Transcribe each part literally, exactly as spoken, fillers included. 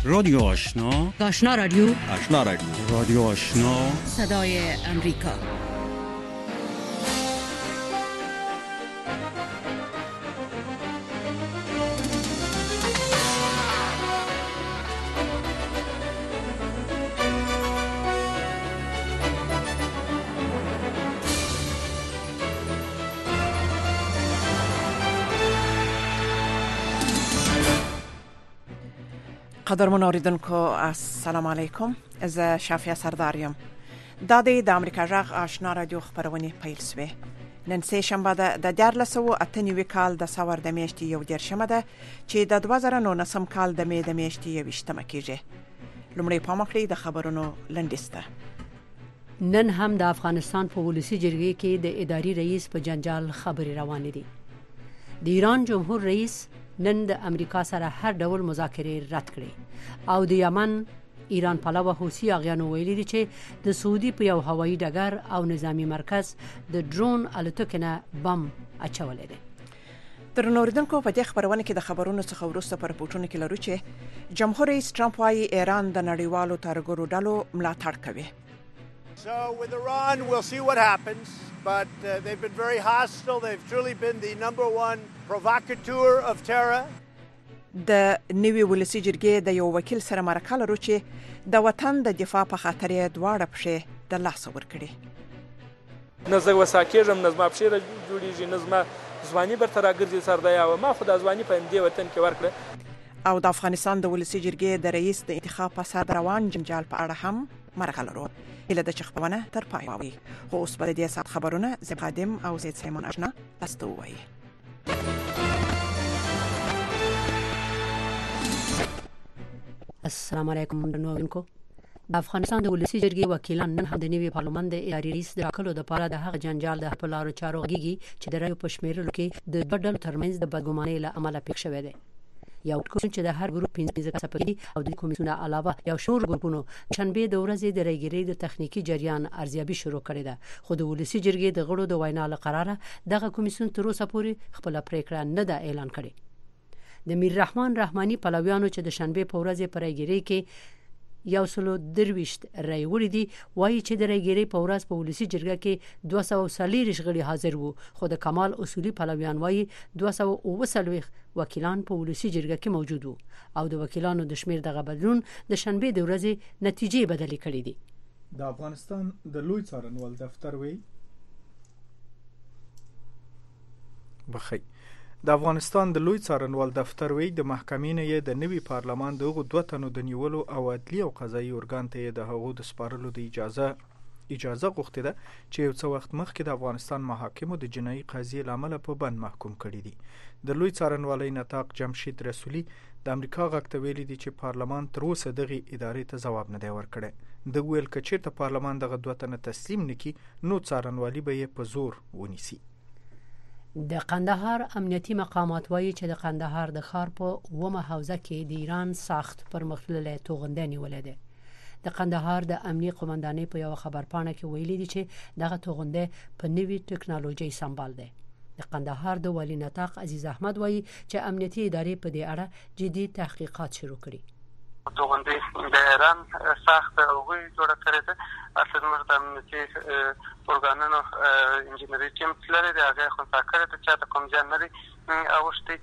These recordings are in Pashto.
رادیو آشنا، آشنا رادیو، آشنا رادیو، رادیو آشنا، صدای امریکا. قدرمن اوریدونکو السلام علیکم. زه شافیه سرداریم. دا د امریکا جغ آشنا رادیو خبرونه پیل سوې. نن سه شنبه ده د دیارلس او اته نوي کال د سور د میاشتې یو دیرشمه ده چې د دوه زره نولسم کال د می د میاشتې یویشتمه کېږي. لومړی پام وکړئ د خبرونو لنډیسته. نن هم د افغانستان په ولسی جرګې کې د اداري رئیس په جنجال خبري روانې دي. د ایران جمهور رئیس نن د امریکا سره هر ډول مذاکرې رد کړې او د یمن ایران پلوه حوثي اغیانو ویلي دي چې د سعودي په یو هوایي ډګر او نظامی مرکز د ډرون الوتکې بم اچولې ده. درنو اوریدونکو په دې خبرونه کې د خبرونو څخه وروسته پر پورتونه کې لرو چې جمهور رئیس ټرمپ وايي ایران د نړیوالو ترګرو ډلو ملاتړ کوي. So with Iran, we'll see what happens, but uh, they've been very hostile. They've truly been the number one provocateur of terror. د نوي ولسی جرګې د یو وکیل سره مرکه لرو چې د وطن د دفاع په خاطر یې دواړه پښې د لاس ورکړي. نه زه وساکېږم، نه زما پښې جوړېږي، نه زما ځواني برته راګرځي سر دی او ما خو د ځواني په همدې وطن کې ورکړه. او د افغانستان د ولسی جرګې د رئیس د انتخاب په سر روان جنجال په اړه هم مرکه لرو. اله د چخبونه تر پای وي. خو اوس په دې سات خبرونه زه قادم او زید سیمون آشنا تاسو وایي. السلام علیکم درنوونکو. د افغانستان د ولسی جرګې وکیلان نن هم د نوي پارلمان د اداري رئیس د ټاکلو لپاره د هغه جنجال د خپل لارو چارو غږیږي چې د رایو په شمیرلو کې د بدل ترمنځ د بدګمانۍ له امله پېښ شوی دی. یو کوم چې د هر ګروپ پنځه کسه او د کمیسیون علاوه یو شور ګروپونو شنبه د ورځې د رایګیرۍ د تخنیکی جریان ارزیابي شروع کړې ده. خو د ولسی جرګې د غړو د وینا له قراره دغه کمیسیون تر اوسه پورې خپل پریکړه نه ده اعلان کړې. د میر رحمان رحماني پلویانو چې د شنبه په ورځ په رایګیرۍ کې یو سلو درويشت رای وړي دي وایي چې د رایګیرۍ په ورځ په ولسی جرګه کې دوه سوه وڅلوېښت غړي حاضر وو، خو د کمال اصولي پلویان وایي دوه سوه اوه څلوېښت وکیلان په ولسی جرګه کې موجود وو او د وکیلانو د شمیر دغه بدلون د شنبه د ورځې نتیجې بدلې کړې دي. د افغانستان د لوی څارنوال دفتر وی بخي د افغانستان د لوی څارنوال دفتر وی د محکمې نه یې د نوي پارلمان دغه دوه تنو د نیولو او عدلي او قضایي ارګان ته د هغو د سپارلو د اجازه اجازه غوښتې ده چې یو څه وخت مخکې د افغانستان محاکمو د جنایي قضیې لامل په بند محکوم کړي دي. د لوی څارنوالۍ نطاق جمشید رسولي د امریکا غږ ته ویلي دي چې پارلمان تر اوسه دغه ادارې ته ځواب نه دی ورکړی. د ویل که چیرته پارلمان دغه دوه تنه تسلیم نکړي نو څارنوالي به یې په زور ونیسي. د قندهار امنیتي مقامات وایي چې د قندهار د ښار په اومه حوزه کې د ایران سخت پرمختللې توغنده نیولې ده. د قندهار د امنیتي قومندانۍ په یو خبرپاڼه کې ویلي دي چې دغه توغنده په نوي ټکنالوژي سمبال ده. د قندهار د والی نطاق عزیز احمد وایي چې امنیتي ادارې په دې اړه جدي تحقیقات شروع کړي. توغنده د ایران سخت اوغوی جوړ کړی ده. اصل موږ د امنیتي ارګانونو انجینری ټیم لري د هغه خو ساکره ته چې کوم ځای نه دی اوښتي.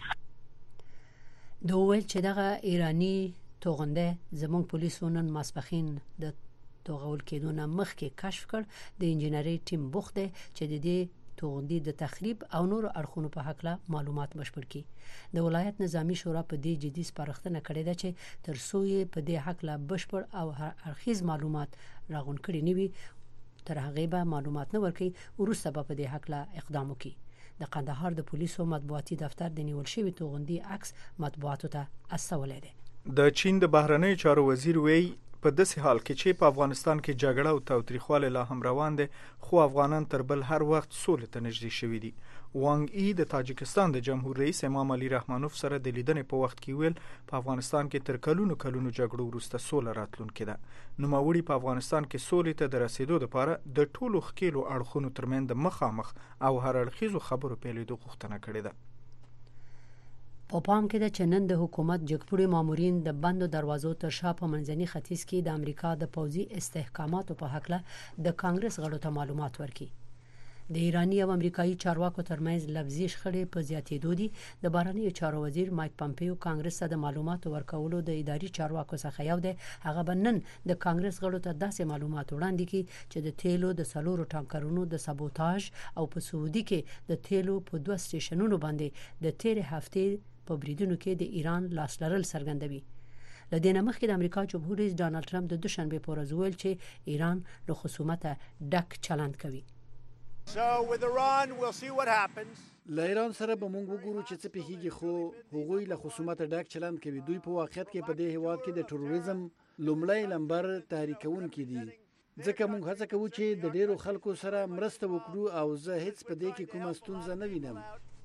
دوی ویل چې دغه ایرانی توغنده زموږ پولیسو نن ماسپخین د توغول کېدو نه مخکې کشف کړ. د انجینری ټیم بوخت دی چې د دې توغندي د تخریب او نور اړخونو په حق له معلومات بشپړ کړي. د ولایت نظامی شورا په دې جدي سپارښتنه کړې ده چې تر څو یې په دې حق له بشپړ او هر اړخیز معلومات راغون کړي نه وي تر هغه به معلومات نه ورکړي وروسته به په دې حق له اقدام وکړي. د قندهار د پولیسو مطبوعاتي دفتر د نیول شوی توغندي عکس مطبوعاتو ته استولې ده. د چین د بهرنیو چارو وزیر وی په داسې حال کې چې په افغانستان کې جګړه او تاوتریخوالی لا هم روان دي خو افغانان تر بل هر وخت سولې ته نږدې شوي دي. وانګ ای د تاجکستان د جمهور رئیس امام علي رحمانوف سره د لیدنې په وخت کې ویل په افغانستان کې تر کلونو کلونو جګړو وروسته سوله راتلونکې ده. نوموړي په افغانستان کې سولې ته د رسیدو لپاره د ټولو ښکیلو اړخونو ترمنځ د مخامخ او هر اړخیزو خبرو پیلېدو غوښتنه کړې ده. په پام کې د چنن د حکومت جګپوړي مامورین د بندو دروازو تر شا په منځني ختیځ کې د امریکا د پوځي استحکاماتو په حق له د کانګرس غړو ته معلومات ورکړي. د ایرانی او امریکایي چارواکو ترمنځ لفظي شخړې په زیاتېدو دي. د بهرنیو چارو وزیر مایک پامپیو کانګرس ته د معلوماتو ورکولو د اداري چارواکو څخه یو دی. هغه بنن د کانګرس غړو ته داسې معلومات وړاندې کړي چې د تیلو د سلورو ټانکرونو د سابوتاژ او په سعودي کې د تیلو په دوه سټیشنونو باندې د تیر هفتې په بریدونو کې د ایران لاس لرل څرګندوي. لدې مخکې د امریکا جمهور رئیس ډانلډ ټرمپ د دوشنبه په ورځ ویل چې ایران له خصومته ډک چلند کوي. So with Iran, we'll see what happens. له ایران سره به موږ وګورو چې څه پیښیږي، خو هغوی له خصومت ډک چلند کوي. دوی په واقعیت کې په دې هیواد کې د تروریزم لومړی لمبر تحریکونکي دي. ځکه موږ هڅه کوو چې د ډیرو خلکو سره مرسته وکړو او زه هیڅ په دې کې کومه ستونزه نه وینم.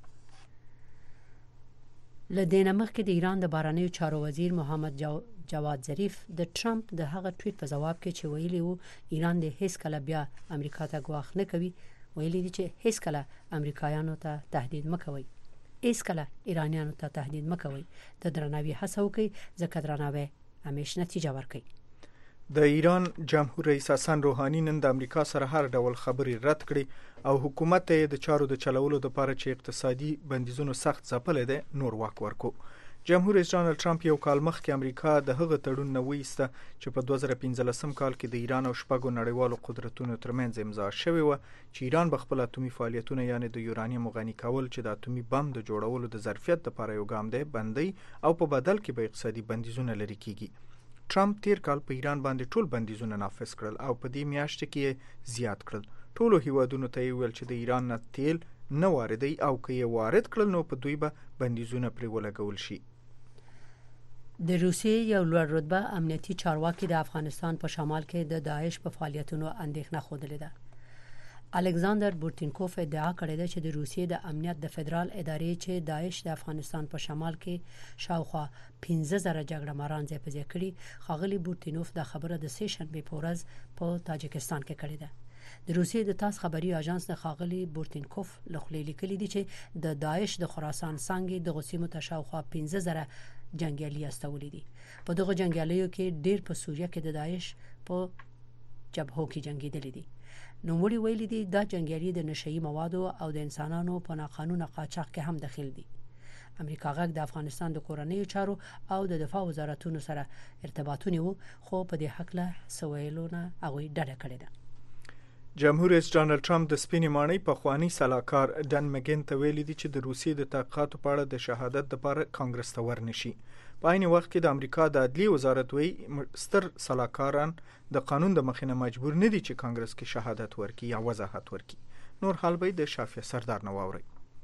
لدې مخکې د ایران د بهرنیو چارو وزیر محمد جو جواد ظریف د ټرمپ د هغه ټویټ په جواب کې چې ویلي وو ایران د هیڅ کله بیا امریکا ته ګواښ نه کوي، ویلي دي چې هیڅ کله امریکایانو ته تهدید مکوي، هیڅ کله ایرانیانو ته تهدید مکوي، د درناوي هڅه وکړي ځکه درناوی همیشه نتیجه ورکوي. د ایران جمهور رئیس حسن روحانی نن د امریکا سره هر ډول خبرې رد کړې او حکومت یې د چارو د چلولو لپاره چې اقتصادي بندیزونو سخت ځپلې ده نور واک ورکو. جمهور رئیس ډانلډ ټرمپ یو کال مخکې امریکا د هغه تړون نه وایسته چې په دوه زره پنځلسم کال کې د ایران او شپږو نړیوالو قدرتونو ترمنځ امضا شوی و چې ایران به خپل اتومي فعالیتونه یعنی د یورانیم غني کول چې د اتومي بم د جوړولو د ظرفیت لپاره یو ګام دی بندي او په بدل کې به اقتصادي بندیزونه لري کیږي. ټرمپ تیر کال په ایران باندې ټول بندیزونه نافذ کړل او په دې میاشت کې زیات کړل. ټولو هیوادونو ته ویل چې د ایران نه تیل نه واردوي او که یې وارد کړل نو په دوی به بندیزونه پرې ولګول شي. د روسیې یو لوړ رتبه امنیتي چارواکي د افغانستان په شمال کې د داعش په فعالیتونو اندېښنه خوده ده. الکساندر بورتینکوف ادعا کړې ده چې د روسیې د امنیت د فدرال ادارې چې داعش د افغانستان په شمال کې شاوخوا پنځه زره جګړه ماران ځای په ځای کړي. ښاغلي بورتینوف دا خبره د سه شنبه په ورځ په تاجکستان کې کړې ده. د روسیې د تاس خبري اژانس د ښاغلي بورتینکوف لخوا لیکلي دي چې د داعش د خراسان څنګه د غسیمو تشاوخوا پنځه زره جنگیالي استولې دي. په دغه جنگیالیو کې ډیر په سوریه کې د داعش په جبهو کې جنگیدلې دي. نو وړي ویلي دي دا جنگیالي د نشئی موادو او د انسانانو په ناقانونه قاچاق کې هم دخیل دي. امریکا غږ د افغانستان د کورنیو چارو او د دفاع وزارتونو سره ارتباطونه وو خو په دې حق له سویلونه هغه ډډه کړې ده. جمهور رئیس ډانلډ ټرمپ د سپینې ماڼۍ په خوانی سلاکار ډن مګین ته ویلي دي چې د روسیې د تحقیقاتو په اړه د شهادت لپاره کانګرس ته ورنشي. په عین وخت کې د امریکا د عدلیې وزارت وی ستر سلاکاران د قانون د مخې نه مجبور نه دي چې کانګرس کې شهادت ورکړي یا وضاحت ورکړي. نور حال به د شافیه سردار نو واوري.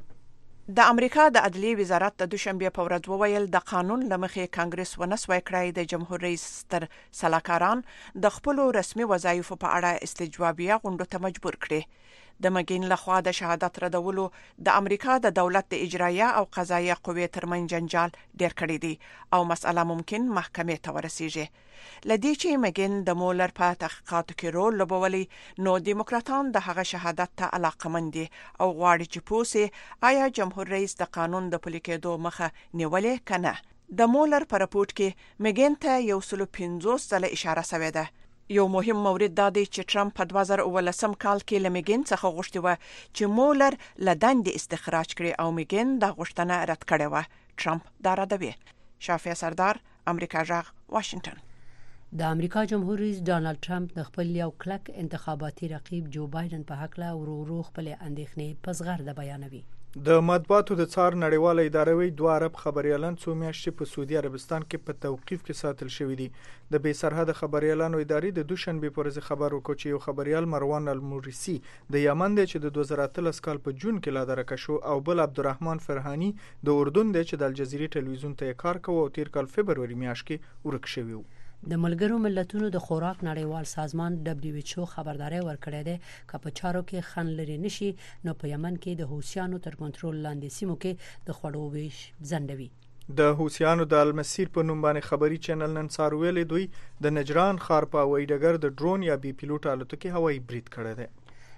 د امریکا د عدلیې وزارت د دوشنبه په ورځ وویل د قانون لمخې کانګرس ونسوي کړای د جمهور رئیس تر سلاکاران د خپل رسمي وظایفو په اړه استجوابیه غونډه ته مجبور کړي. د مګین لخوا د شهادت ردولو د امریکا د دولت د اجرایه او قضایه قوې ترمن جنجال ډیر کړی دی او مسأله ممکن محکمې ته ورسیږي. لدې چې مګین د مولر په تحقیقاتو کې رول لوبولي نو دیموکراتان د هغه شهادت ته علاقمند دي او غواړي چې پوسي آیا جمهور رئیس د قانون د پلي کېدو مخه نیولې کنه. د مولر په راپورټ کې مګین ته یو سل پنځوس ځله اشاره شوې ده. یو مهم مورد دا دی چې ټرمپ په دوه زره اوولسم کال کې لمګین څخه غوښتي و چې مولر لدندې استخراج کړي او مګین دا غوښتنه رد کړې و. ټرمپ دا ردوي. شافیه سردار، امریکا جغ، واشنگټن. د امریکا جمهور رئیس ډانلډ ټرمپ د خپل یو کلک انتخاباتي رقیب جو بایدن په حق له ورو ورو خپل اندېښنې په زغرده بیانوي. د مطبوعاتو د څار نړیواله اداره وی دوه عرب خبريالان څو میاشتې په سعودي عربستان کې په توقیف کې ساتل شوی دي. د بې سرحد خبريالانو ادارې د دوشنبه پر ورځ خبر وکړ چې یو خبريال مروان المورسی د یمن دی چې د دوه زره اتلس کال په جون کې لا درکه شو او بل عبدالرحمن فرهانی د اردن دی چې د الجزیرې ټلویزیون ته کار کوي او تیر کال فبرवरी میاشت کې ورک شوی و. د ملګرو ملتونو د خوراک نړیوال سازمان دبليو ایچ او خبرداري ورکړې ده چې په چارو کې خن لري نشي نو په یمن کې د حوثیانو تر کنټرول لاندې سیمو کې د خړو ویش زندوي. د حوثیانو د المسیر په نوم باندې خبري چینل نن سار ویلې دوی د نجران ښار په وایډګر د ډرون یا بي پیلوټ الوتکې هوایي برید کړی دی.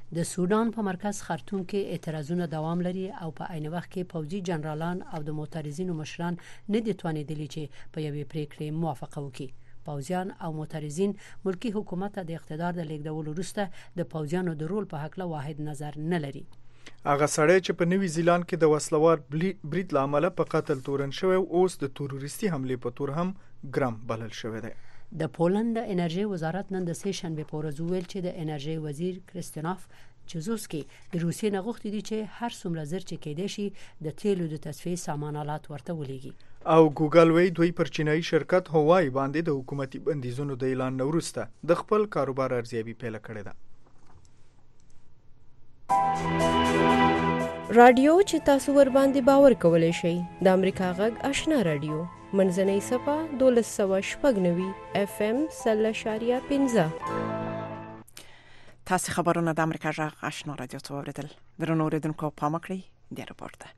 د سودان په مرکز خرطوم کې اعتراضونه دوام لري او په عین وخت کې پوځي جنرالان او د معترضینو مشران نه دي توانیدلي چې په یوې پریکړې موافقه وکړي. پوځیان او معترضین ملکی حکومت د اقتدار د لیږدولو وروسته د پوځیانو د رول په حق له واحد نظر نه لري. هغه سړی چې په نیوی زیلاند کې د وسلوار برید لامل په قتل تورن شوی اوس د تروریستي حمله په تور هم ګرام بلل شوی دی. د پولند د انرژي وزارت نن د سه شنبه په ورځ ویل چې د انرژي وزیر کریستیناف چزوسکی د روسیې نه غوښتي دي چې هر څومره زر چې کېدای شي د تیلو د تصفیې سامانالات ورته ولېږي. او ګوګل وی دوی پر چینایي شرکت هوای باندې د حکومتي بندیزونو د اعلان وروسته د خپل کاروبار ارزیابي پیل کړې ده. رادیو چې تاسو ور باندې باور کولای شئ د امریکا غږ آشنا رادیو منځنۍ صفه دولس سوه شپږ نوي اف ام سل اشاریه پنځه. تاسو خبرونه د امریکا غږ آشنا رادیو ته اوریدل. درنو اوریدونکو پام کړئ د راپورته.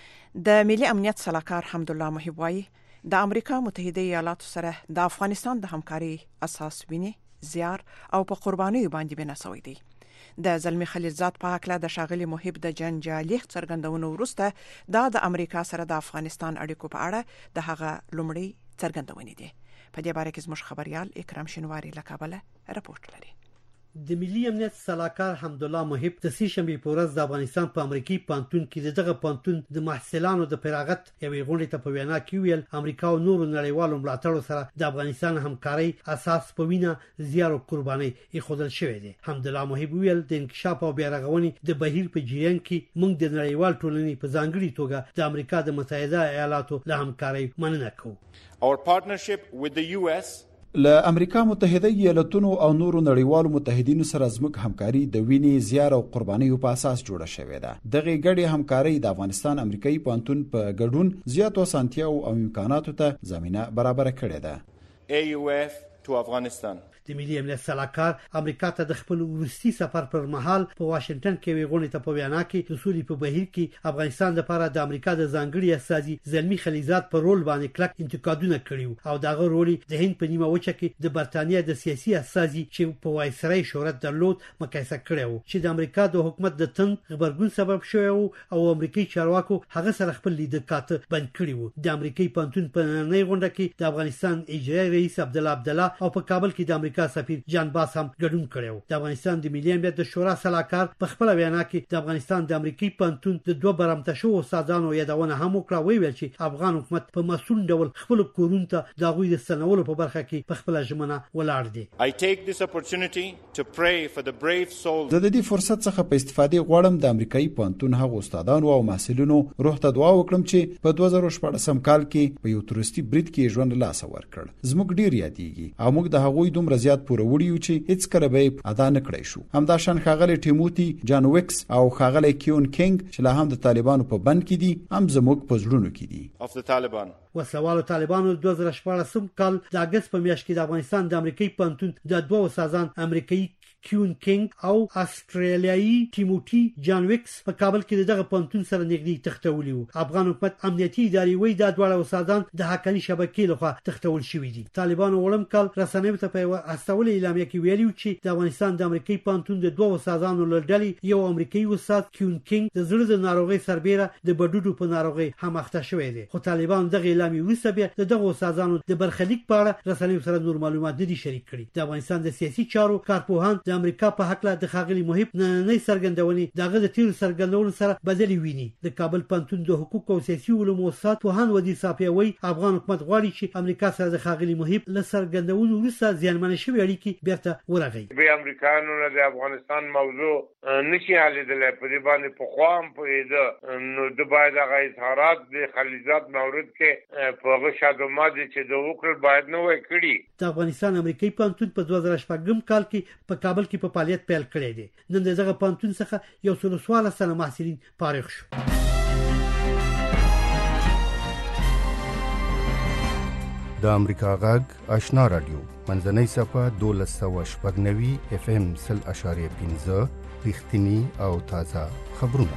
د ملي امنیت صلاحکار حمدالله محب وايي د امریکا متحده ایالاتو سره د افغانستان د همکاري اساس ویني زیار او په قرباني باندې بنسوي دي. د زلمی خلیلزاد په حق له د شاغلي محب د جنجالي څرګندونو وروسته دا د امریکا سره د افغانستان اړیکو په اړه د هغه لومړی څرګندونې دي. په دې باره کې زموږ خبريال اکرام شینواری له کابل راپورټ لري. د ملي امنیت صلاحکار حمدالله محب د سه شنبه په ورځ د افغانستان په امریکایي پانتون کې دغه پانتون د محصلانو د فراغت یوې غونډې ته په وینا کې ویل امریکا او نورو نړیوالو ملاتړو سره د افغانستان همکاري اساس په وینا زیار او قرباني ایښودل شوې ده. حمدالله محب ویل د انکشاف او بیارغونې د بهیر په جریان کې موږ د نړیوال ټولنې په ځانګړي توګه د امریکا د متحده ایالاتو له همکاري مننه کوو. Our partnership with the U S له امریکا متحده ایالاتونو او نورو نړیوالو متحدینو سره زموږ همکاري د وینې زیار او قربانیو په اساس جوړه شوې ده. دغه ګډې همکاري د افغانستان امریکایي پانتون په ګډون زیاتو اسانتیاو او امکاناتو ته زمينه برابر کړې ده. A U F to Afghanistan. د ملي امنیت صلاحکار امریکا ته د خپل وروستي سفر پر مهال په واشنگټن کې وی غونډه ته په وینا کې د سولې په بهیر کې افغانستان لپاره د امریکا د ځانګړي استازي زلمی خلیلزاد په رول باندې کلک انتقادونه کړیو او دغه رول د هند په نیمه وچه کې د برتانیا د سیاسي استازي چې په وایسرای شهرت درلود مقایسه کړو چې د امریکا د حکومت د تن خبرګون سبب شوی او امریکایي چارواکو هغه سره خپل لیدکات بند کړیو. د امریکایي پانتون په نړۍ غونډه کې د افغانستان اجرایي رئیس عبد الله عبدالله او په کابل کې د امریکا سفیر جان باس هم ګډون کړو. د افغانستان د ملي امنیت د شورا صلاحکار په خپل وینا کې د افغانستان د امریکایي پانتون د دوه برمته شو استادانو یادونه هم وکړه. ویل چې افغان حکومت په مسؤل ډول خپل کورونو ته د غوي د سنولو په برخه کې په خپل ژمنه ولاړ دي. I take this opportunity to pray for the brave souls. د دې فرصت څخه په استفادې غواړم د امریکایي پانتون هغو استادانو او محصلینو روح ته دعا وکړم چې په دوه زره شپږ کال کې په یو تورستي برید کې ژوند لاس ورکړ. زموږ ډیر یادېږي او موږ د هغوی دومره زیات پوره وړیو چې هیڅ کله به ادا نه کړی شو. همدا شان خاغلی ټیموتی جان ویکس او خاغلی کیون کینګ چې لا هم د طالبانو په بند کې دي هم زموږ په زړونو کې دي. of the Taliban. وسلوالو طالبانو دوه زره شپږ کال د اگست په میاشت کې د افغانستان د امریکایي پانتون د دوه استادان امریکایي کیون کینګ او استرالیایي ټیموتی جان ویکس په کابل کې دغه پانتون سره نږدې تختولي وو. افغان حکومت امنیتي ادارې وایي دا ډول استادان د حقاني شبکې لخوا تختول شوي دي. طالبانو ولم کال رسنیو ته په استول اعلامیه کې ویلي چې د افغانستان د امریکایي پانتون د دوه استادانو لړډلې یو امریکایي استاد کیون کینګ د زړه د ناروغي سربېره د بډوډو په ناروغي هم اخته شوی دی. خو طالبان دغه اعلامیه وروسته بیا دغه استادانو د برخلیک په اړه رسنیو سره نور معلومات نه دي شریک کړي. د افغانستان د سیاسي چارو کارپوهان د امریکا په حق له د خاغلی محب نه څرګندونې دغه د تیر څرګندونو سره بدلی ویني. د کابل پانتون د حقوق او سیاسي علومو استاد پوهان ودی صافیوي افغان حکومت غواړي چې امریکا سره د خاغلی محب له څرګندونو وروسته ځانمنه شوی اړیکې بیرته ورغی. به امریکایانو نه د افغانستان موضوع نشي حلیدل په دې باندې په خوام په دې نو د باید هغه اظهارات د خلیزات مورد کې په هغه شادومات چې د وکړ باید نه وای کړی. د افغانستان امریکایي پانتون په دوه زره شپږ کال کې په کابل کې په فعالیت پیل کړی دی. نن دغه پانتون څخه یو څو سوال سره محصلین فارغ شو. د امریکا غږ آشنا رادیو منځنۍ صفه دولس سوه شپږ نوي اف ام سل اشاریه پنځه رښتینی او تازه خبرونه.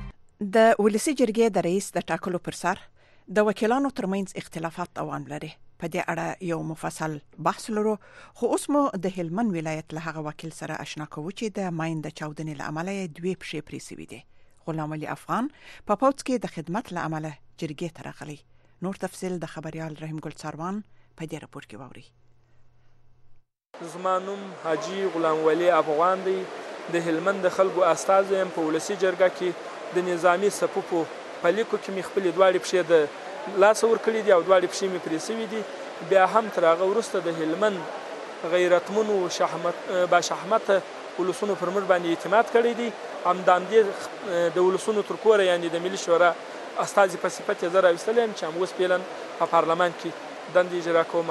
د ولسی جرګې د رئیس د ټاکلو پر سر د وکیلانو ترمنځ اختلافات دوام لري. په دې اړه یو مفصل بحث لرو، خو اوس مو د هلمند ولایت له هغه وکیل سره آشنا کوو چې د ماین د چاودنې له امله دوی پښې پرې سوي دي. غلام علي افغان په پوځ کې د خدمت له امله جرګې ته راغلی. نور تفصیل د خبريال رحیم ګل څاروان په دې راپور کې واوري. زما نوم حاجي غلام علي افغان دی. د هلمند د خلکو استازی یم. په ولسي جرګه کې د نظامی صفوفو په لیکو کې مې خپلې دواړې پښې د لاسه ورکړي دي او دواړې پښې مې پرې سوي دي. بیا هم تر هغه وروسته د هلمند غیرتمنو شحمت باشحمته ولسونو پر موږ باندې اعتماد کړی دی. همدامدې د ولسونو تر کوره یعنې د ملي شورا استازي په صفت یې زه راویستلی یم چې هموس فعلا په پارلمان کې دندې اجرا کوم.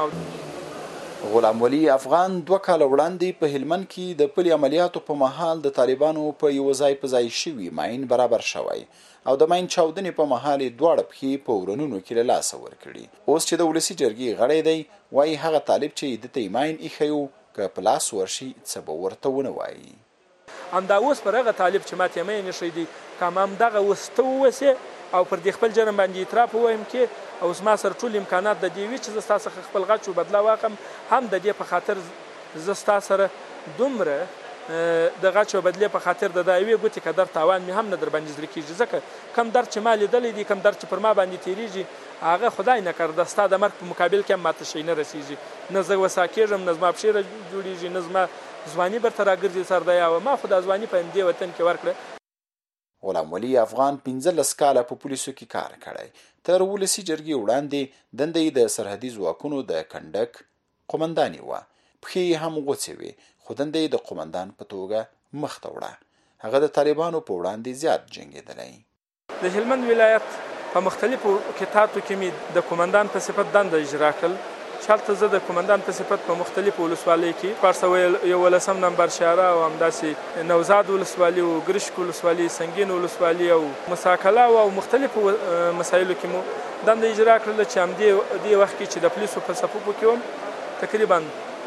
غلام علي افغان دوه کاله وړاندې په هلمند کې د پلي عملیاتو په مهال د طالبانو په یو ځای په ځای شوي ماین برابر شوی او د ماین چاودنې په مهال یې دواړه پښې په ورنونو کې له لاسه ورکړي. اوس چې د ولسي جرګې غړی دی وایي هغه طالب چې د ته ماین ایښی و که په لاس ورشي څه به ورته ونه وایي. همدا اوس پر هغه طالب چې ماته یې ماین ایښی دی که همدغه اوس ته ووسې او پر دې خپل جرم باندې اعتراف ووایم کې او زما سره ټول امکانات د دې وي چې زه ستا څخه خپل غچ و بدله واخلم، هم د دې په خاطر زه ستا سره دومره د غچ و بدلې په خاطر د دا یوې ګوتې قدر تاوان مې هم نه در باندې زړه کېږي. ځکه کم درد چې ما لیدلی دی، کم درد چې پر ما باندې تېرېږي، هغه خدای نه کرده ستا د مرګ په مقابل کې هم ماته شی نه رسېږي. نه زه وسا کېږم، نه زما پښې جوړېږي، نه زما ځواني برته راګرځي سردیه وه. ما خو دا ځواني په همدې وطن کې ورکړه. غلام علي افغان پنځلس کاله په پولیسو کې کار کړی. تر ولسي جرګې وړاندې دنده یې د سرحدي ځواکونو د کنډک قومنداني وه. پښې یې هم غوڅې وې، خو دنده یې د قومندان په توګه مخته وړه. هغه د طالبانو په وړاندې زیات جنګېدلی. د هلمند ولایت په مختلفو کتاتو کې مې د قومندان په صفت دنده اجرا کړل. چې هلته زه د قومندان په صفت په مختلفو ولسوالیو کې پارسه یولسم نمبر شهره او همداسې نوزاد ولسوالي او ګرشک ولسوالي، سنګین ولسوالي او مساکله او مختلفو مسایلو کې مو دنده اجرا کړله. چې همدې دې وخت کې چې د پولیسو په صفوفو کې وم تقریبا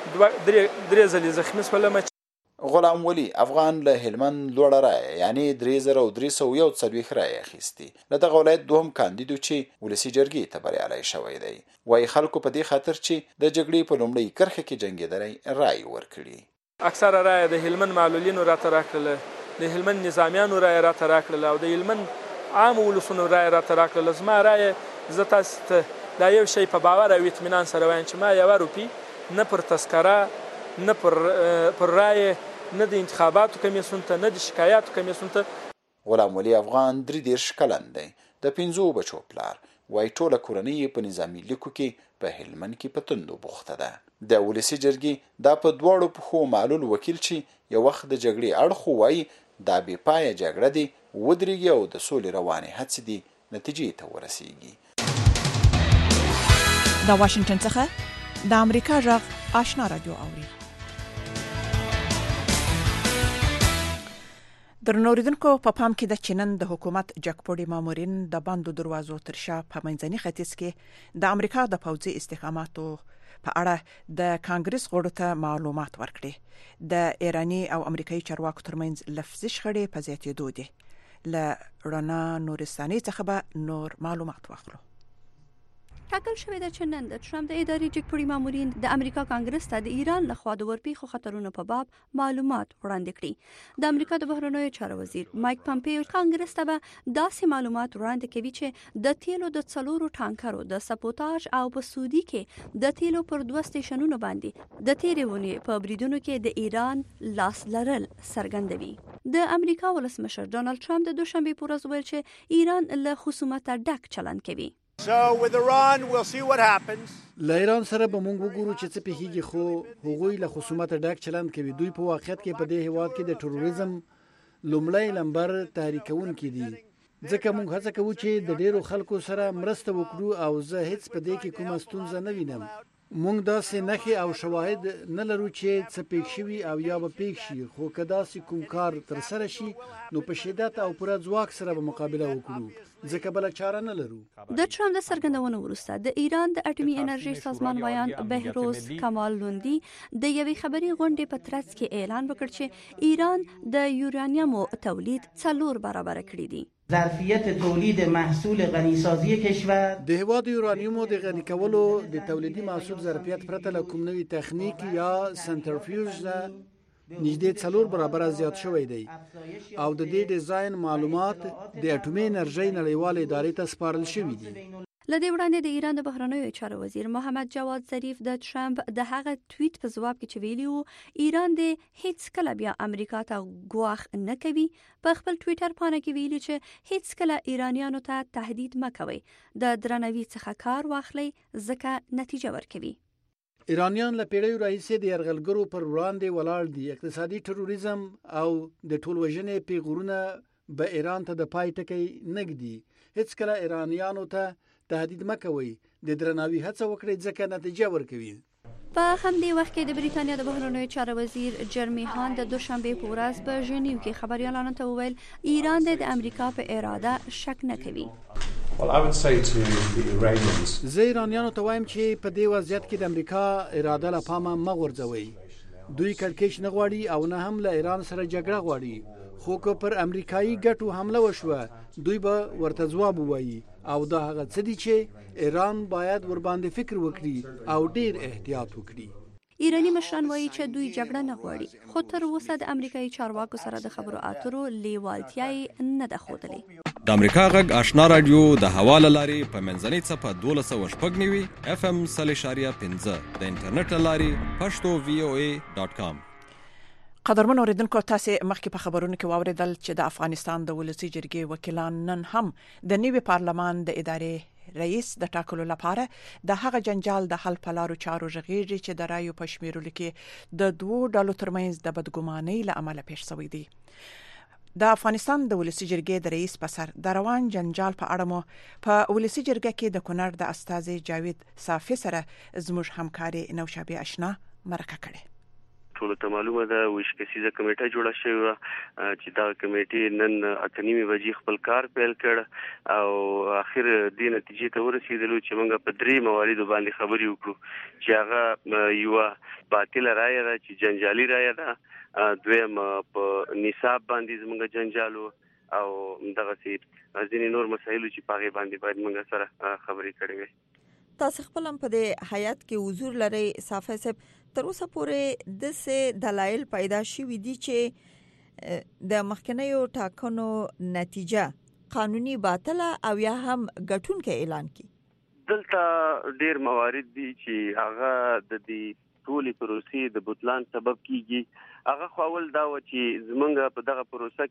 درې ځلې زخمي شولم. غلام علي افغان له هلمند لوړه رایه یعنې درې زره او درې سوه یو څلوېښت رایې اخیستې. له دغه ولایت دوهم کاندید چې ولسي جرګې ته بریالی شوی دی. وایي خلکو په دې خاطر چې د جګړې په لومړۍ کرښه کې جنګېدلی رایې ورکړي. اکثره رایه د هلمند معلولینو راته راکړله، د هلمند نظامیانو رایه راته راکړله او د هلمند عامو ولسونو رایه راته راکړله. زما رایه زه تاسو ته دا یو شی په باور او اطمینان سره وایم چې ما یوه روپۍ نه پر تذکره، نه پر پر رایه، نه د انتخاباتو کمیسیون ته، نه د شکایاتو کمیسیون ته. غلام علي افغان درې دېرش کلن دی، د پنځو بچو پلار. وایي ټوله کورنۍ یې په نظامي لیکو کې په هلمند کې په تندو بوخته ده. د ولسي جرګې دا په دواړو پښو معلول وکیل چې یو وخت د جګړې اړخ وایي دا بې پایه جګړه دی، ودرېږي او د سولې روانې هڅې دي نتیجې ته ورسیږي. د واشنگټن څخه د امریکا غږ آشنا رادیو اوري. درنوریدونکو په پام کې د چینن د حکومت جګپوړي مامورین د باندو دروازو تر شا په منځني ختیځ کې د امریکا د پوځي استحکاماتو په اړه د کانګرس غړو ته معلومات ورکړي. د ایرانی او امریکایي چارواکو ترمنځ لفظي شخړې په زیاتېدو دي. له رڼا نورستاني څخه به نور معلومات واخلو. ټاکل شوې ده چې نن د ټرمپ د اداري جګپوړي مامورین د امریکا کانګرس ته د ایران لخوا د ورپېښو خطرونو په باب معلومات وړاندې کړي. د امریکا د بهرنیو چارو وزیر مایک پامپیو کانګرس ته به داسې معلومات وړاندې کوي چې د تیلو د څلورو ټانکرو د سپوتاژ او په سعودي کې د تیلو پر دوه سټیشنونو باندې د تیرې ونې په بریدونو کې د ایران لاس لرل څرګندوي. د امریکا ولسمشر ډونالد ټرمپ د دوشنبه په ورځ ویل چې ایران له خصومته ډک چلند کوي. So with Iran we'll see what happens. له ایران سره به موږ وګورو چې څه پیږي، خو هغوی له خصومت ډک چلند کوي. دوی په واقعیت کې په دې هیواد کې د تروریزم لومړی لمبر تحریکونکي دي. ځکه موږ هڅه کوو چې د ډیرو خلکو سره مرسته وکړو او زه هیڅ په دې کې کومه ستونزه نه وینم. موږ داسې نښې او شواهد نه لرو چې څه پېښ شوي او یا به پېښ شي، خو که داسې کوم کار ترسره شي نو په شدت او پوره ځواک سره به مقابله وکړو، ځکه بله چاره نه لرو. د ټرمپ د څرګندونو وروسته د ایران د اټومي انرژي سازمان ویان بهروز کمال لوندي د یوې خبري غونډې په ترڅ کې اعلان وکړ چې ایران د یورانیمو تولید څلور برابر کړی دی. ظرفیت تولید محصول غنیسازی کشور د هواد یورانیوم د غنی کولو د تولیدي محصول ظرفیت پرته له کوم نوي تخنیک یا سنټرفیوژ نه نږدې څلور برابر زیات شوی دی او د دې ډیزاین معلومات د اټومي انرژي نړیوال ادارې ته سپارل شوی دي. لدې وړاندې د ایران د بهرنیو چارو وزیر محمد جواد ظریف د ټرمپ د هغه ټویټ په ځواب کې چې ویلي وو ایران د هیڅ کله بیا امریکا ته ګواښ نه کوي، په خپل ټویټر باندې کې ویلي چې هیڅ کله ایرانیانو ته تهدید مکوي، د درناوي څخه کار واخلي ځکه نتیجه ورکوي. ایرانیان له پیړیو راهیسې د یرغلګرو پر وړاندې ولاړ دي. اقتصادي ټروریزم او د ټولوژنې پیغورونه به ایران ته د پای ټکی نه ږدي. هیڅ کله ایرانیانو ته تهدید مکوي، د درناوي هڅه وکړئ ځکه نتیجه ورکوي. په همدې وخت کې د بریتانیا د بهرنیو چارو وزیر جرمی هان د دوشنبه په ورځ په ژنیو کې خبريالانو ته وویل ایران د امریکا په اراده شک نه کوي. Well, I would say to the Iranians. زه ایرانیانو ته وایم چې په دې وضعیت کې د امریکا اراده له پامه مه غورځوي. دوی کړکېچ نه غواړي او نه هم له ایران سره جګړه غواړي، خو که پر امریکایي ګټو حمله وشوه دوی به ورته ځواب ووایي او دا هغه څه دي چې ایران باید ور باندې فکر وکړي او ډیر احتیاط وکړي. ایرانی مشران وایي چې دوی جګړه نه غواړي، خو تر اوسه د امریکایي چارواکو سره د خبرو اترو لیوالتیا نه ده ښودلې. د امریکا غږ آشنا رادیو د حواله لاري په منځنۍ صفه دولس او شپږ نیوي اف ام صلی شاریه پنځه د انټرنیټ لاري پښتو وی او ای ډاٹ کام. قدرمن اوریدونکو، تاسو مخکې په خبرونو کې واوریدل چې د افغانستان د ولسی جرګې وکیلان نن هم د نوي پارلمان د ادارې رئیس د ټاکلو لپاره د هغه جنجال د حل پلارو چارو ژغېږي چې د رایو په شمیرلو کې د دوو ډلو ترمنځ د بدګمانۍ له امله پیښ شوی دی. د افغانستان د ولسی جرګې د رئیس په سر د روان جنجال په اړه مو په ولسی جرګه کې د کونړ د استاذ جاوید صافی سره زموږ همکاري نوشابه آشنا مرکه کړې. ټول ته معلومه ده وش کسیزه کمیټه جوړه شوې چې دا کمیټه نن اتنیمه بجې خپل کار پیل کړ او اخر د نتیجې ته ورسېدلو چې موږ په درې مواردو باندې خبرې وکړو چې هغه یو باطل رائے ده چې جنجالي رائے ده، دویم په نصاب باندې زموږ جنجالو او دغه سي ځینې نور مسایل چې پاغه باندې باید موږ سره خبرې کړې وي. تاسو خپل هم په دې حیات کې حضور لري صافی صاحب، تر اوسه پورې د څه دلایل پیدا شوي دي چې د مخکنیو ټاکنو نتیجه قانوني باطله او یا هم ګټونکې اعلان کړي؟ دلته ډیر موارد دي چې هغه د دې ټولې پروسې د بطلان سبب کیږي. هغه خو اول دا و چې زمونږ په دغه پروسه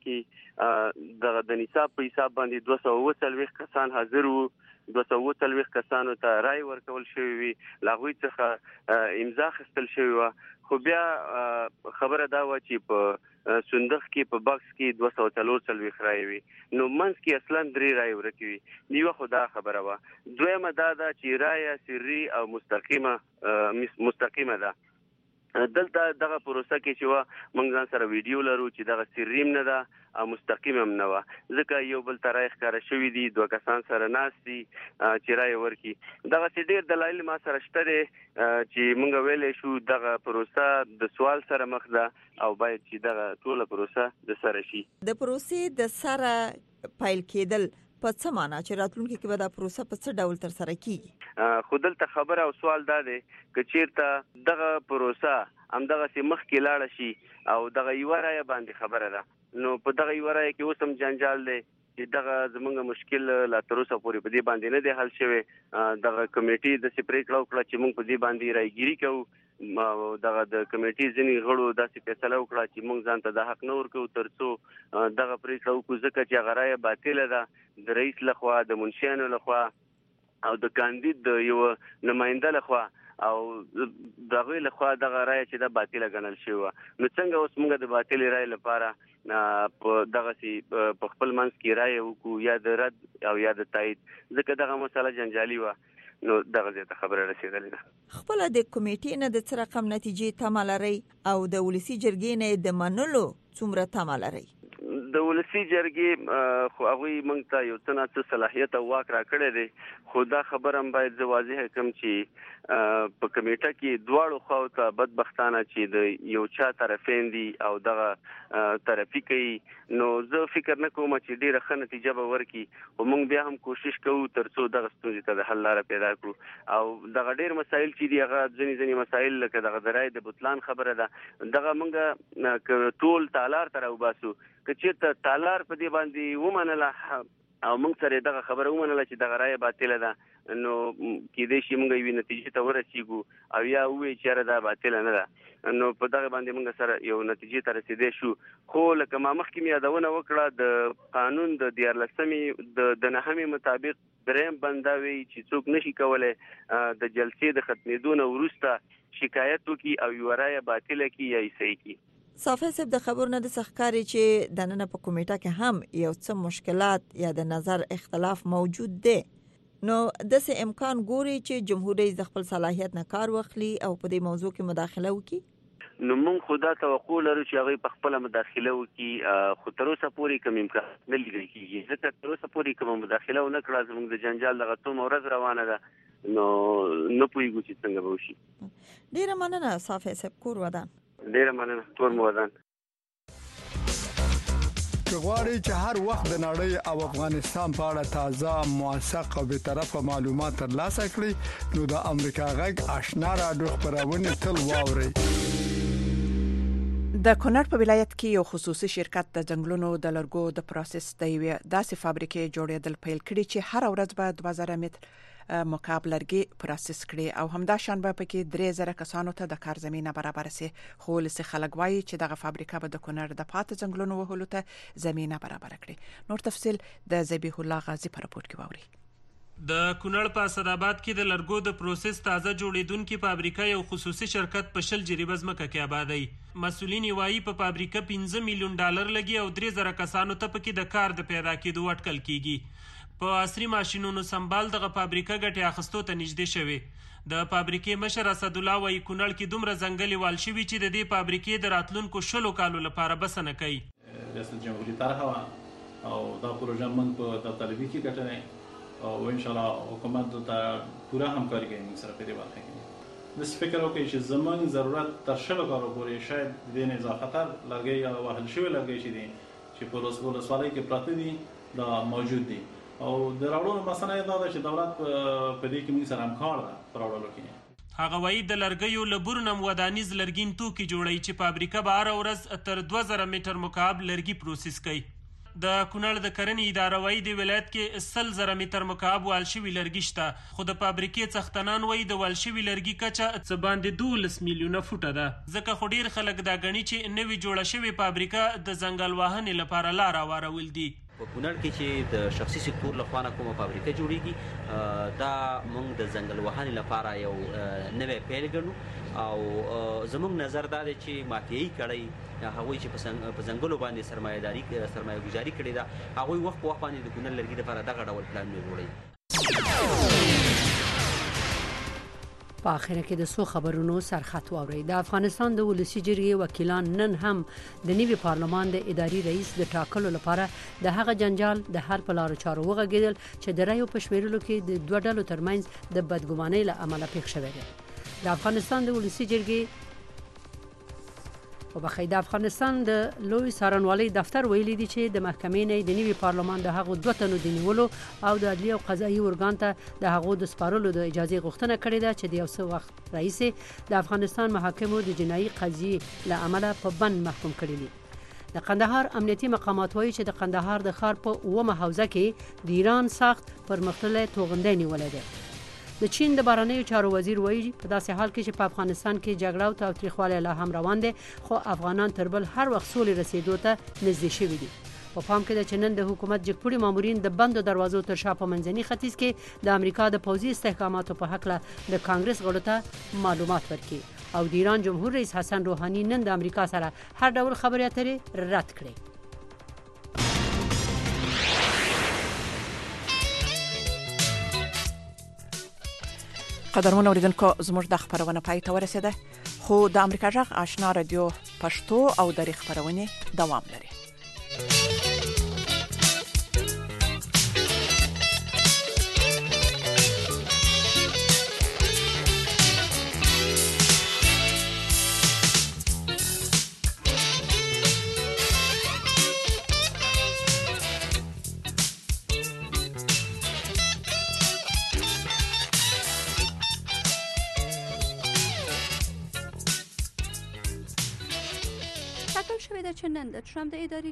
کې دغه د نصاب په حساب باندې دوه سوه اووه څلوېښت کسان حاضر وو، دوه سوه اووه څلوېښت کسانو ته رای ورکول شوی وي، له هغوی څخه امضا اخیستل شوې وه. خو بیا خبره دا وه چې په صندوق کې په بکس کې دوه سوه څلور څلوېښت رای وي، نو منځ کې اصلا درې رای ورکې وي. یوه خو دا خبره وه. دویمه دا ده چې رایه سري او مستقیمه مستقیمه ده. دلته دغه پروسه کې چې وا موږ ځان سره ویډیو لرو چې دغه سریم نه ده او مستقیم هم نه و، ځکه یو بل ترای ښکاره شوي دي، دوه کسان سره ناست دي چې رای ورکي. دغه ډیر دلایل ما سره شته دي چې موږ ویلی شو دغه پروسه د سوال سره مخ ده او باید چې دغه ټوله پروسه د سره شي. د پروسې د سره پیل کېدل په څه معنا چې راتلونکي کې به دا پروسه په څه ډول تر سره کیږي؟ خو دلته خبره او سوال دا دی که چیرته دغه پروسه همدغسې مخکې لاړه شي او دغه یوه رایه باندې خبره ده، نو په دغه یوه رایه کې اوس هم جنجال دی چې دغه زموږ مشکل لا تر اوسه پورې په دې باندې نه دی حل شوی. دغه کمیټې داسې پرېکړه وکړه چې موږ په دې باندې رایګیري کوو. دغه د کمیټې ځینې غړو داسې فیصله وکړه چې موږ ځان ته دا حق نه ورکوو تر څو دغه پرېکړه وکړو، ځکه چې هغه رایه باطله ده د رئیس لخوا، د منشیانو لخوا او د کاندید د یو نماینده لخوا او دغه لخوا دغه رایه چې دا باطله ګڼل شوې وه. نو څنګه اوس موږ د باطلې رایې لپاره په دغسې په خپل منځ کې رایه وکړو یا د رد او یا د تایید، ځکه دغه مسله جنجالي وه. نو دغه ځای ته خبره رسېدلې ده. خپله د کمیټې نه د څه رقم نتیجې تمه لرئ او د ولسي جرګې نه د منلو څومره تمه لرئ؟ د ولسی جرګې خو هغه موږ ته یو څه نه صلاحیت او واک را کړی دی خو دا خبره هم باید واضح کوم چې په کمیټه کې دواړو خواو ته بدبختانه چې د یو چا طرفین دي او دغه طرفي کوي نو زه فکر نه کوم چې ډیره ښه نتیجه به ورکړي او موږ بیا هم کوشش کوو ترڅو دغه ستونزې ته د حل لاره پیدا کړو او دغه ډیر مسایل چې دي هغه ځینې ځینې مسایل لکه دغه درای د بوتلان خبره ده دغه موږ ټول تالار ته راوباسو که چېرته تالار په دې باندې ومنله او موږ سره دغه خبره ومنله چې دغه رایه باطله ده نو کېدای شي موږ یوې نتیجې ته ورسېږو او یا ووایو چې یاره دا باطله نه ده نو په دغه باندې موږ سره یو نتیجې ته رسېدی شو خو لکه ما مخکې مې یادونه وکړه د قانون د دیارلسمې د د نهمې مطابق دریم بند دا وایي چې څوک نشي کولی د جلسې د ختمېدو نه وروسته شکایت وکړي او یوه رایه باطله کړي یا یې صحیح کړي. صافی صاحب د خبرو نه د ښکاري چې د نن په کمیټه کې هم یو څه مشکلات یا د نظر اختلاف موجود دی نو داسې امکان ګوري چې جمهور رئیس د خپل صلاحیت نه کار واخلي او په دې موضوع کې مداخله وکړي نو موږ خو دا توقع لرو چې هغوی په خپله مداخله وکړي خو تر اوسه پورې کوم امکان نه لیدل کېږي ځکه تر اوسه پورې کومه مداخله ونه کړه زموږ د جنجال دغه څومره ورځ روانه ده نو نه پوهېږو چې څنګه به وشي. ډېره مننه صافی صاحب کور ودان. ډېره مننه کور مو ودان. که غواړئ چې هر وخت د نړۍ او افغانستان په اړه تازه موثق او بې طرفه معلومات ترلاسه کړئ نو د امریکا غږ آشنا راډیو خپرونه تل واورئ. د کونړ په ولایت کې یو خصوصي شرکت د ځنګلونو د لرګو د پروسس د یوې داسې فابریکې جوړېدل پیل کړي چې هر ورځ به دوه زره متر مکعب لرګي پروسس کړي او همدا شان به پکې درې زره کسانو ته د کار زمينه برابر شي خو لسی خلک وایي چې دغه فابریکه به د کونړ د پات ځنګلونو وهلو ته زمينه برابر کړي. نور تفصيل د ذبیح الله غازی په راپور کې واوري. د کونړ په اسداباد کې د لرګو د پروسس تازه جوړیدونکو فابریکه یو خصوصي شرکت په شل جریبه ځمکه کې آبادی. مسؤلین وايي په فابریکه پنځه میلیون ډالر لګي او درې زره کسانو ته پکې د کار د پیدا کېدو اټکل کیږي. په عصري ماشينونو سمبال دغه فابریکه ګټه اخستو ته نږدې شوی. د فابریکې مشر اسد الله وايي کونړ کې دومره ځنګلي وال شوي چې د دې فابریکې د راتلونکو شلو کالو لپاره بسنه کوي. ریاست جمهوریت طرحه او دا پروژه موږ په داوطلبي کې ګټلې او ان شاء الله حکومت ته پوره همکاري کوي موږ سره په دې برخه کې. نو فکر وکړئ چې زموږ ضرورت تر شلو کالو پورې شاید د نه اضافه لګي او وهل شوی لګي چې دي چې په ولسوالۍ کې پراته دي دا موجود دي او د راوړلو مسله دا ده چې دولت په دې کې موږ سره همکار ده پر راوړلو کې. هغه وایي د لرګیو له بورنم ودانیز لرګین توکي جوړوي چې فابریکه به هره ورځ تر دوه زره متر مکعب لرګي پروسس کوي. د کونړ د کرنې اداره وايي د ولایت کې سل زره متر مکعب وال شوي لرګي شته خو د فابریکې څښتنان وايي د وال شوي لرګي کچه څه باندې دولس میلیونه فوټه ده ځکه خو ډیر خلک دا ګڼي چې نوې جوړه شوې فابریکه د ځنګل وهنې لپاره لار هوارول دي. په کونړ کې چې د شخصي سکتور لخوا نه کومه فابریکه جوړیږي دا موږ د ځنګل وهنې لپاره یو نوې پیل ګڼو او زموږ نظر دا دی چې مافیایي کړی هغوی چې په ځنګلو باندې سرمایه‌داري سرمایه گذاري کړې ده هغوی وخت په وخت باندې د کونړ لرګي لپاره دغه ډول پلانونه جوړوي. په اخر کې د سو خبرونو سرخط واوري. د افغانستان د ولسی جرګې وکیلان نن هم د نوي پارلمان د اداري رئیس د ټاکلو لپاره د هغه جنجال د حل په لارو چارو وغږیدل چې د رایو په شمیرلو کې د دوه ډلو ترمنځ د بدګمانۍ له امله پیښ شوی دی. د افغانستان د ولسی جرګې په بخې د افغانستان د لوی څارنوالۍ دفتر ویلي دی چې د محکمې نه د نوي پارلمان د هغو دوه تنو د نیولو او د عدلي او قضایي ارګان ته د هغو د سپارلو د اجازه غوښتنه کړې ده چې د یو څه وخت رئیس د افغانستان محاکمو د جنایي قضیې له امله په بند محکوم کړي دي. د قندهار امنیتي مقامات وایي چې د قندهار د ښار په اومه حوزه کې د ایران سخت پرمختللی توغندی نیولی دی. د چین د بهرنیو چارو وزیر وایي په داسې حال کې چې په افغانستان کې جګړه او تاوتریخوالی لا هم روان دي خو افغانان تر بل هر وخت سولې رسیدو ته نږدې شوي دي. په پام کې ده چې نن د حکومت جګپوړي مامورین د بندو دروازو تر شا په منځني ختیځ کې د امریکا د پوځي استحکاماتو په هکله د کانګرس غړو ته معلومات ورکړي او د ایران جمهور رئیس حسن روحاني نن د امریکا سره هر ډول خبرې اترې رد کړې. قدرمن اوریدونکو زموږ د خبرونه پای ته ورسېده خو د امریکا غږ آشنا رادیو پښتو او د خبرونه دوام لري. شوې ده چې نن د ټرمپ د اداري